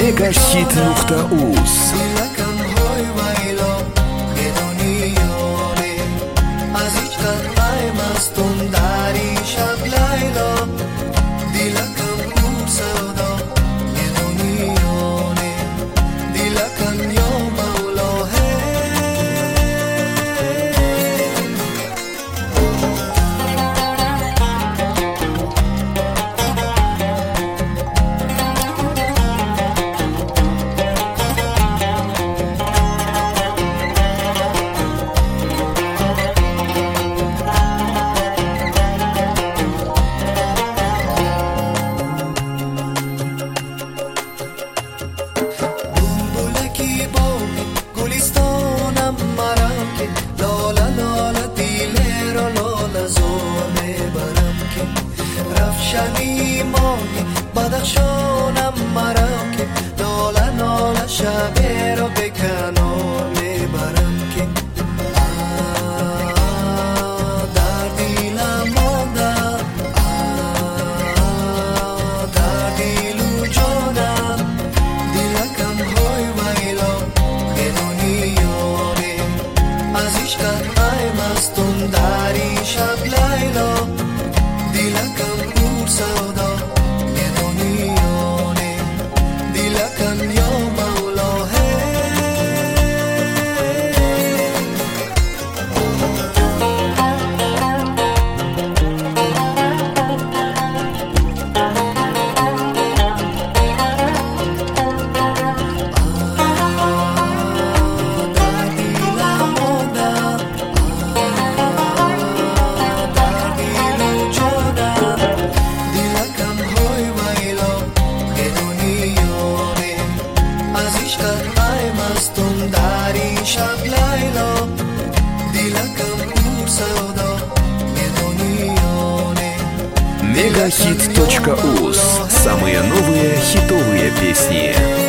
Megahit.uz. رفشنی ماهی بدخشانم مرم که ناله ناله شبه را به کنار میبرم که در دیلم مانده در دیل و جانم دیلکم های ویلا بدونی یاری از عشقت های مستم در این شب لیلا دیلکم سودا یه دنیانه دیلکم یا مولا شب لیلا دیلکم سودا یه دنیانه Megahit.uz. Самые новые хитовые песни.